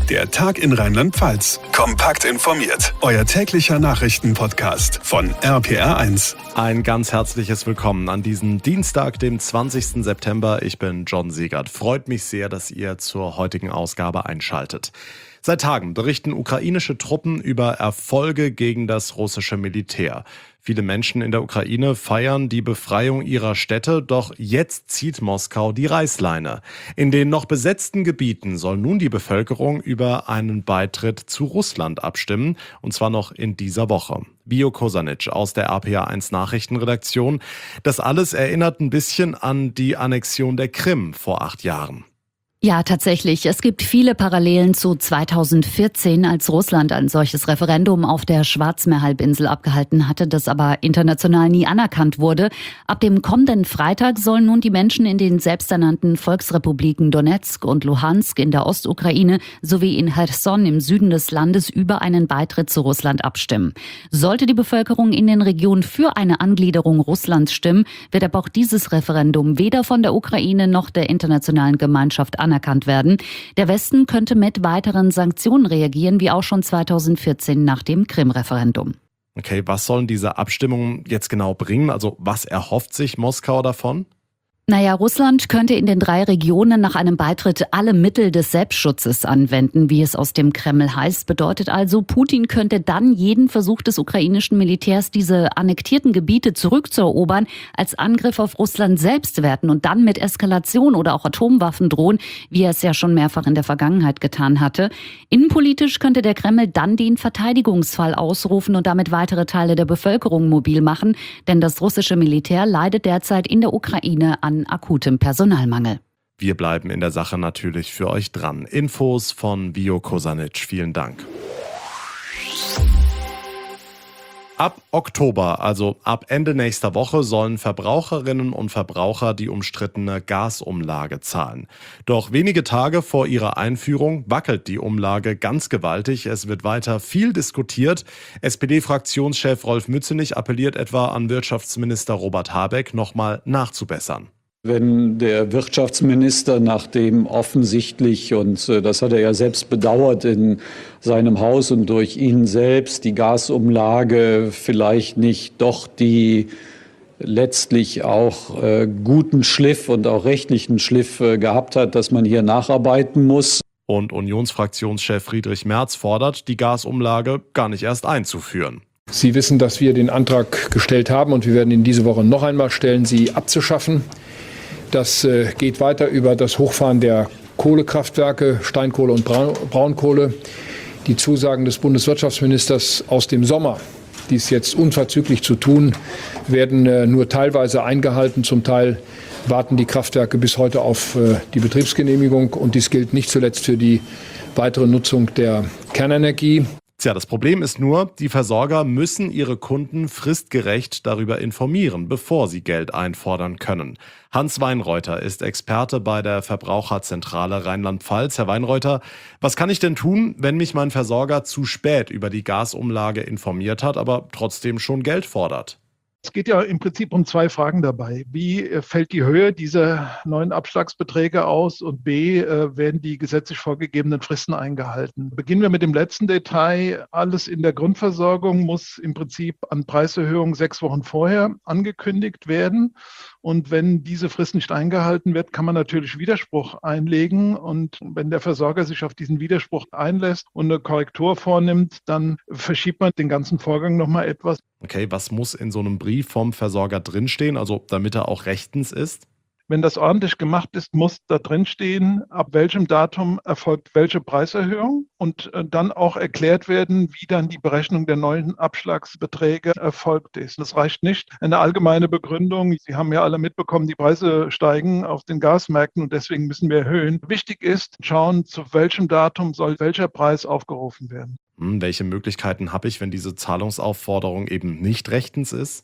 Der Tag in Rheinland-Pfalz. Kompakt informiert. Euer täglicher Nachrichtenpodcast von RPR1. Ein ganz herzliches Willkommen an diesem Dienstag, dem 20. September. Ich bin John Siegert. Freut mich sehr, dass ihr zur heutigen Ausgabe einschaltet. Seit Tagen berichten ukrainische Truppen über Erfolge gegen das russische Militär. Viele Menschen in der Ukraine feiern die Befreiung ihrer Städte, doch jetzt zieht Moskau die Reißleine. In den noch besetzten Gebieten soll nun die Bevölkerung über einen Beitritt zu Russland abstimmen, und zwar noch in dieser Woche. Vio Kosanic aus der RPR1 Nachrichtenredaktion. Das alles erinnert ein bisschen an die Annexion der Krim vor 8 Jahren. Ja, tatsächlich. Es gibt viele Parallelen zu 2014, als Russland ein solches Referendum auf der Schwarzmeerhalbinsel abgehalten hatte, das aber international nie anerkannt wurde. Ab dem kommenden Freitag sollen nun die Menschen in den selbsternannten Volksrepubliken Donetsk und Luhansk in der Ostukraine sowie in Cherson im Süden des Landes über einen Beitritt zu Russland abstimmen. Sollte die Bevölkerung in den Regionen für eine Angliederung Russlands stimmen, wird aber auch dieses Referendum weder von der Ukraine noch der internationalen Gemeinschaft anerkannt werden. Der Westen könnte mit weiteren Sanktionen reagieren, wie auch schon 2014 nach dem Krim-Referendum. Okay, was sollen diese Abstimmungen jetzt genau bringen? Also was erhofft sich Moskau davon? Naja, Russland könnte in den 3 Regionen nach einem Beitritt alle Mittel des Selbstschutzes anwenden, wie es aus dem Kreml heißt. Bedeutet also, Putin könnte dann jeden Versuch des ukrainischen Militärs, diese annektierten Gebiete zurückzuerobern, als Angriff auf Russland selbst werten und dann mit Eskalation oder auch Atomwaffen drohen, wie er es ja schon mehrfach in der Vergangenheit getan hatte. Innenpolitisch könnte der Kreml dann den Verteidigungsfall ausrufen und damit weitere Teile der Bevölkerung mobil machen, denn das russische Militär leidet derzeit in der Ukraine an akutem Personalmangel. Wir bleiben in der Sache natürlich für euch dran. Infos von Vio Kosanic. Vielen Dank. Ab Oktober, also ab Ende nächster Woche, sollen Verbraucherinnen und Verbraucher die umstrittene Gasumlage zahlen. Doch wenige Tage vor ihrer Einführung wackelt die Umlage ganz gewaltig. Es wird weiter viel diskutiert. SPD-Fraktionschef Rolf Mützenich appelliert etwa an Wirtschaftsminister Robert Habeck, nochmal nachzubessern. Wenn der Wirtschaftsminister, nachdem offensichtlich, und das hat er ja selbst bedauert in seinem Haus und durch ihn selbst, die Gasumlage vielleicht nicht doch die letztlich auch guten Schliff und auch rechtlichen Schliff gehabt hat, dass man hier nacharbeiten muss. Und Unionsfraktionschef Friedrich Merz fordert, die Gasumlage gar nicht erst einzuführen. Sie wissen, dass wir den Antrag gestellt haben und wir werden ihn diese Woche noch einmal stellen, sie abzuschaffen. Das geht weiter über das Hochfahren der Kohlekraftwerke, Steinkohle und Braunkohle. Die Zusagen des Bundeswirtschaftsministers aus dem Sommer, dies jetzt unverzüglich zu tun, werden nur teilweise eingehalten. Zum Teil warten die Kraftwerke bis heute auf die Betriebsgenehmigung. Und dies gilt nicht zuletzt für die weitere Nutzung der Kernenergie. Tja, das Problem ist nur, die Versorger müssen ihre Kunden fristgerecht darüber informieren, bevor sie Geld einfordern können. Hans Weinreuter ist Experte bei der Verbraucherzentrale Rheinland-Pfalz. Herr Weinreuter, was kann ich denn tun, wenn mich mein Versorger zu spät über die Gasumlage informiert hat, aber trotzdem schon Geld fordert? Es geht ja im Prinzip um 2 Fragen dabei. Wie fällt die Höhe dieser neuen Abschlagsbeträge aus? Und B, werden die gesetzlich vorgegebenen Fristen eingehalten? Beginnen wir mit dem letzten Detail. Alles in der Grundversorgung muss im Prinzip an Preiserhöhungen 6 Wochen vorher angekündigt werden. Und wenn diese Frist nicht eingehalten wird, kann man natürlich Widerspruch einlegen. Und wenn der Versorger sich auf diesen Widerspruch einlässt und eine Korrektur vornimmt, dann verschiebt man den ganzen Vorgang nochmal etwas. Okay, was muss in so einem Brief vom Versorger drinstehen, also damit er auch rechtens ist? Wenn das ordentlich gemacht ist, muss da drin stehen, ab welchem Datum erfolgt welche Preiserhöhung und dann auch erklärt werden, wie dann die Berechnung der neuen Abschlagsbeträge erfolgt ist. Das reicht nicht. Eine allgemeine Begründung, Sie haben ja alle mitbekommen, die Preise steigen auf den Gasmärkten und deswegen müssen wir erhöhen. Wichtig ist, schauen, zu welchem Datum soll welcher Preis aufgerufen werden. Welche Möglichkeiten habe ich, wenn diese Zahlungsaufforderung eben nicht rechtens ist?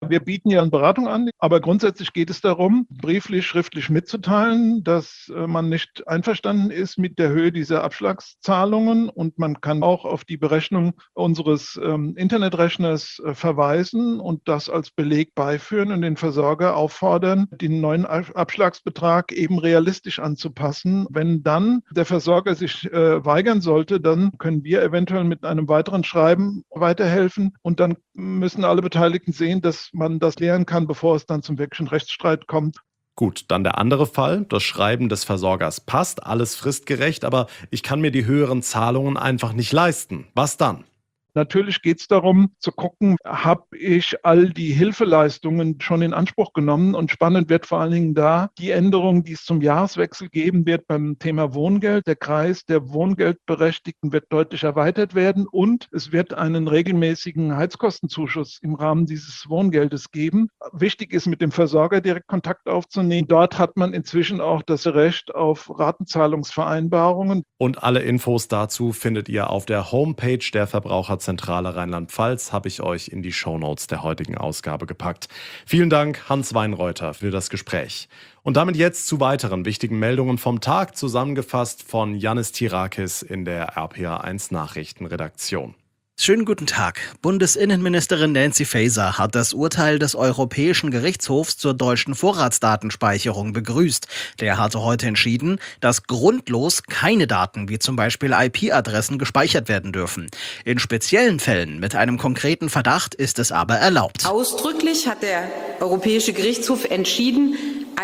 Wir bieten ja eine Beratung an, aber grundsätzlich geht es darum, brieflich, schriftlich mitzuteilen, dass man nicht einverstanden ist mit der Höhe dieser Abschlagszahlungen, und man kann auch auf die Berechnung unseres Internetrechners verweisen und das als Beleg beiführen und den Versorger auffordern, den neuen Abschlagsbetrag eben realistisch anzupassen. Wenn dann der Versorger sich weigern sollte, dann können wir eventuell mit einem weiteren Schreiben weiterhelfen, und dann müssen alle Beteiligten sehen, dass man das klären kann, bevor es dann zum wirklichen Rechtsstreit kommt. Gut, dann der andere Fall. Das Schreiben des Versorgers passt, alles fristgerecht, aber ich kann mir die höheren Zahlungen einfach nicht leisten. Was dann? Natürlich geht es darum zu gucken, habe ich all die Hilfeleistungen schon in Anspruch genommen, und spannend wird vor allen Dingen da die Änderung, die es zum Jahreswechsel geben wird beim Thema Wohngeld. Der Kreis der Wohngeldberechtigten wird deutlich erweitert werden, und es wird einen regelmäßigen Heizkostenzuschuss im Rahmen dieses Wohngeldes geben. Wichtig ist, mit dem Versorger direkt Kontakt aufzunehmen. Dort hat man inzwischen auch das Recht auf Ratenzahlungsvereinbarungen. Und alle Infos dazu findet ihr auf der Homepage der Verbraucherzentrale Rheinland-Pfalz, habe ich euch in die Shownotes der heutigen Ausgabe gepackt. Vielen Dank, Hans Weinreuter, für das Gespräch. Und damit jetzt zu weiteren wichtigen Meldungen vom Tag, zusammengefasst von Yannis Tirakis in der RPA1 Nachrichtenredaktion. Schönen guten Tag. Bundesinnenministerin Nancy Faeser hat das Urteil des Europäischen Gerichtshofs zur deutschen Vorratsdatenspeicherung begrüßt. Der hatte heute entschieden, dass grundlos keine Daten wie zum Beispiel IP-Adressen gespeichert werden dürfen. In speziellen Fällen mit einem konkreten Verdacht ist es aber erlaubt. Ausdrücklich hat der Europäische Gerichtshof entschieden,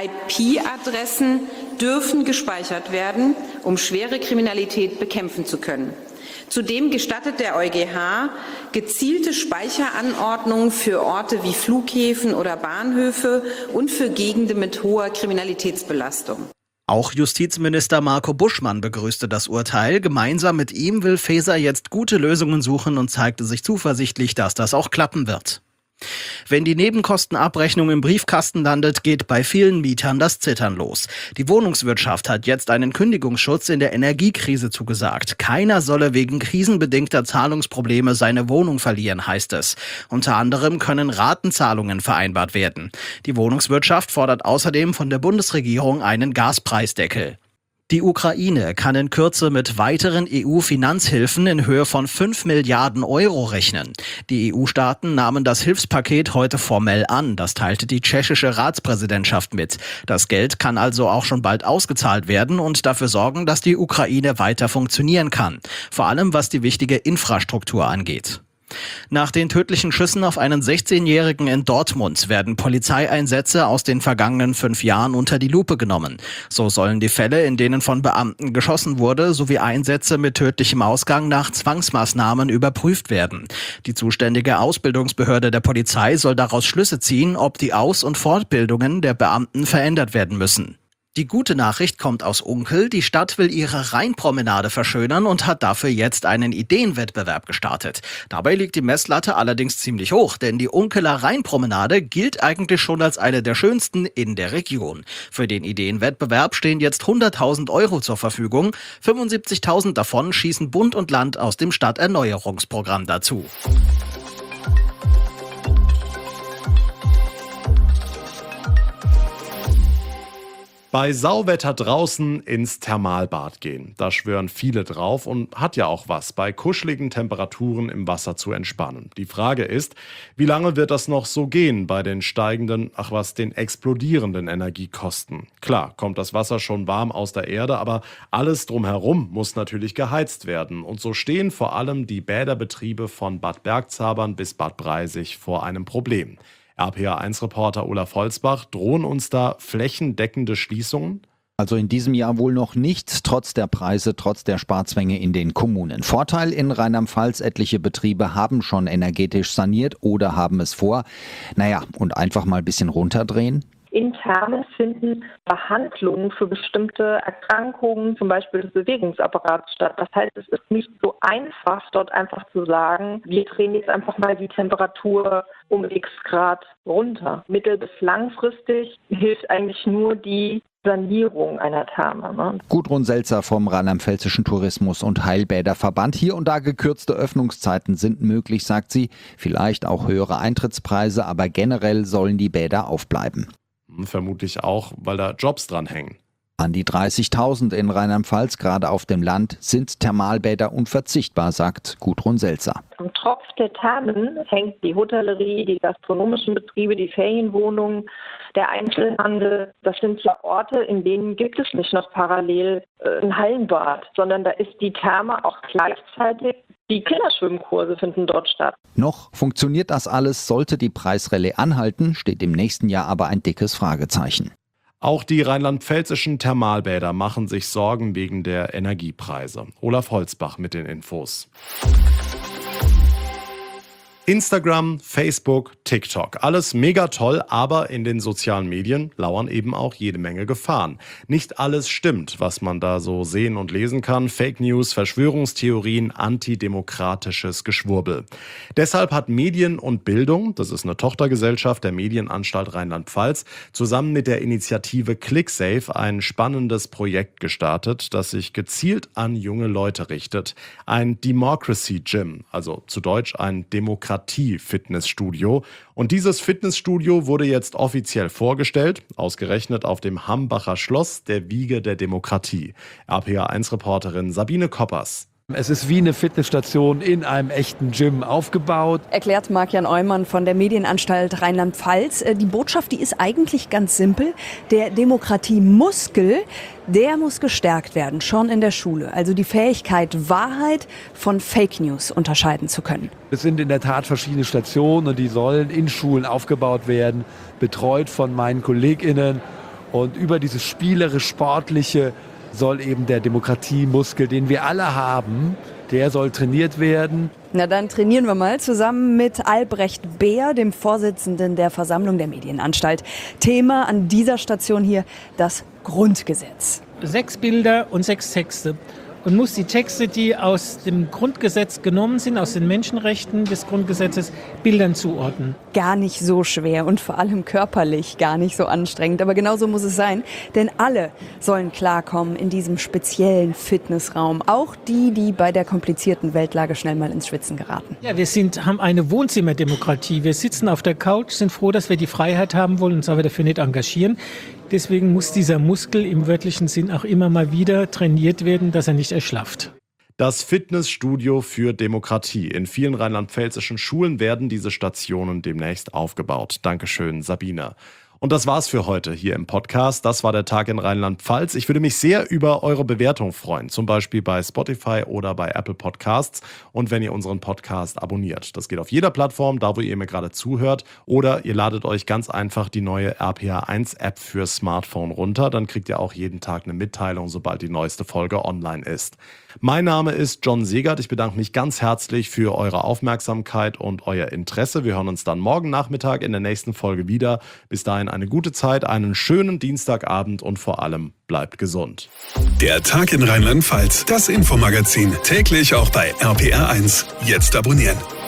IP-Adressen dürfen gespeichert werden, um schwere Kriminalität bekämpfen zu können. Zudem gestattet der EuGH gezielte Speicheranordnungen für Orte wie Flughäfen oder Bahnhöfe und für Gegenden mit hoher Kriminalitätsbelastung. Auch Justizminister Marco Buschmann begrüßte das Urteil. Gemeinsam mit ihm will Faeser jetzt gute Lösungen suchen und zeigte sich zuversichtlich, dass das auch klappen wird. Wenn die Nebenkostenabrechnung im Briefkasten landet, geht bei vielen Mietern das Zittern los. Die Wohnungswirtschaft hat jetzt einen Kündigungsschutz in der Energiekrise zugesagt. Keiner solle wegen krisenbedingter Zahlungsprobleme seine Wohnung verlieren, heißt es. Unter anderem können Ratenzahlungen vereinbart werden. Die Wohnungswirtschaft fordert außerdem von der Bundesregierung einen Gaspreisdeckel. Die Ukraine kann in Kürze mit weiteren EU-Finanzhilfen in Höhe von 5 Milliarden Euro rechnen. Die EU-Staaten nahmen das Hilfspaket heute formell an. Das teilte die tschechische Ratspräsidentschaft mit. Das Geld kann also auch schon bald ausgezahlt werden und dafür sorgen, dass die Ukraine weiter funktionieren kann. Vor allem was die wichtige Infrastruktur angeht. Nach den tödlichen Schüssen auf einen 16-Jährigen in Dortmund werden Polizeieinsätze aus den vergangenen 5 Jahren unter die Lupe genommen. So sollen die Fälle, in denen von Beamten geschossen wurde, sowie Einsätze mit tödlichem Ausgang nach Zwangsmaßnahmen überprüft werden. Die zuständige Ausbildungsbehörde der Polizei soll daraus Schlüsse ziehen, ob die Aus- und Fortbildungen der Beamten verändert werden müssen. Die gute Nachricht kommt aus Unkel. Die Stadt will ihre Rheinpromenade verschönern und hat dafür jetzt einen Ideenwettbewerb gestartet. Dabei liegt die Messlatte allerdings ziemlich hoch, denn die Unkeler Rheinpromenade gilt eigentlich schon als eine der schönsten in der Region. Für den Ideenwettbewerb stehen jetzt 100.000 Euro zur Verfügung. 75.000 davon schießen Bund und Land aus dem Stadterneuerungsprogramm dazu. Bei Sauwetter draußen ins Thermalbad gehen. Da schwören viele drauf und hat ja auch was, bei kuscheligen Temperaturen im Wasser zu entspannen. Die Frage ist, wie lange wird das noch so gehen bei den steigenden, den explodierenden Energiekosten? Klar, kommt das Wasser schon warm aus der Erde, aber alles drumherum muss natürlich geheizt werden. Und so stehen vor allem die Bäderbetriebe von Bad Bergzabern bis Bad Breisig vor einem Problem. RPA1-Reporter Olaf Holzbach, drohen uns da flächendeckende Schließungen? Also in diesem Jahr wohl noch nicht, trotz der Preise, trotz der Sparzwänge in den Kommunen. Vorteil in Rheinland-Pfalz, etliche Betriebe haben schon energetisch saniert oder haben es vor. Und einfach mal ein bisschen runterdrehen. Intern finden Behandlungen für bestimmte Erkrankungen, zum Beispiel des Bewegungsapparats, statt. Das heißt, es ist nicht so einfach, dort einfach zu sagen, wir drehen jetzt einfach mal die Temperatur um x Grad runter. Mittel- bis langfristig hilft eigentlich nur die Sanierung einer Therme. Ne? Gudrun Selzer vom Rheinland-Pfälzischen Tourismus- und Heilbäderverband. Hier und da gekürzte Öffnungszeiten sind möglich, sagt sie. Vielleicht auch höhere Eintrittspreise, aber generell sollen die Bäder aufbleiben. Vermutlich auch, weil da Jobs dran hängen. An die 30.000 in Rheinland-Pfalz, gerade auf dem Land, sind Thermalbäder unverzichtbar, sagt Gudrun Selzer. Am Tropf der Thermen hängt die Hotellerie, die gastronomischen Betriebe, die Ferienwohnungen, der Einzelhandel. Das sind ja Orte, in denen gibt es nicht noch parallel ein Hallenbad, sondern da ist die Therme auch gleichzeitig. Die Kinderschwimmkurse finden dort statt. Noch funktioniert das alles, sollte die Preisrallye anhalten, steht im nächsten Jahr aber ein dickes Fragezeichen. Auch die rheinland-pfälzischen Thermalbäder machen sich Sorgen wegen der Energiepreise. Olaf Holzbach mit den Infos. Instagram, Facebook, TikTok. Alles mega toll, aber in den sozialen Medien lauern eben auch jede Menge Gefahren. Nicht alles stimmt, was man da so sehen und lesen kann. Fake News, Verschwörungstheorien, antidemokratisches Geschwurbel. Deshalb hat Medien und Bildung, das ist eine Tochtergesellschaft der Medienanstalt Rheinland-Pfalz, zusammen mit der Initiative ClickSafe ein spannendes Projekt gestartet, das sich gezielt an junge Leute richtet. Ein Democracy Gym, also zu Deutsch ein Fitnessstudio. Und dieses Fitnessstudio wurde jetzt offiziell vorgestellt, ausgerechnet auf dem Hambacher Schloss, der Wiege der Demokratie. RPA1-Reporterin Sabine Koppers. Es ist wie eine Fitnessstation in einem echten Gym aufgebaut. Erklärt Marc-Jan Eumann von der Medienanstalt Rheinland-Pfalz. Die Botschaft, die ist eigentlich ganz simpel. Der Demokratiemuskel, der muss gestärkt werden, schon in der Schule. Also die Fähigkeit, Wahrheit von Fake News unterscheiden zu können. Es sind in der Tat verschiedene Stationen und die sollen in Schulen aufgebaut werden, betreut von meinen KollegInnen. Und über dieses spielerisch-sportliche soll eben der Demokratiemuskel, den wir alle haben, der soll trainiert werden. Na dann trainieren wir mal zusammen mit Albrecht Beer, dem Vorsitzenden der Versammlung der Medienanstalt. Thema an dieser Station hier das Grundgesetz. 6 Bilder und 6 Texte. Und muss die Texte, die aus dem Grundgesetz genommen sind, aus den Menschenrechten des Grundgesetzes, Bildern zuordnen. Gar nicht so schwer und vor allem körperlich gar nicht so anstrengend. Aber genauso muss es sein, denn alle sollen klarkommen in diesem speziellen Fitnessraum. Auch die, die bei der komplizierten Weltlage schnell mal ins Schwitzen geraten. Ja, wir haben eine Wohnzimmerdemokratie. Wir sitzen auf der Couch, sind froh, dass wir die Freiheit haben wollen, uns aber dafür nicht engagieren. Deswegen muss dieser Muskel im wörtlichen Sinn auch immer mal wieder trainiert werden, dass er nicht erschlafft. Das Fitnessstudio für Demokratie. In vielen rheinland-pfälzischen Schulen werden diese Stationen demnächst aufgebaut. Dankeschön, Sabine. Und das war's für heute hier im Podcast. Das war der Tag in Rheinland-Pfalz. Ich würde mich sehr über eure Bewertung freuen, zum Beispiel bei Spotify oder bei Apple Podcasts. Und wenn ihr unseren Podcast abonniert. Das geht auf jeder Plattform, da wo ihr mir gerade zuhört. Oder ihr ladet euch ganz einfach die neue RPA1-App für Smartphone runter. Dann kriegt ihr auch jeden Tag eine Mitteilung, sobald die neueste Folge online ist. Mein Name ist John Segert. Ich bedanke mich ganz herzlich für eure Aufmerksamkeit und euer Interesse. Wir hören uns dann morgen Nachmittag in der nächsten Folge wieder. Bis dahin eine gute Zeit, einen schönen Dienstagabend und vor allem bleibt gesund. Der Tag in Rheinland-Pfalz, das Infomagazin, täglich auch bei RPR1. Jetzt abonnieren.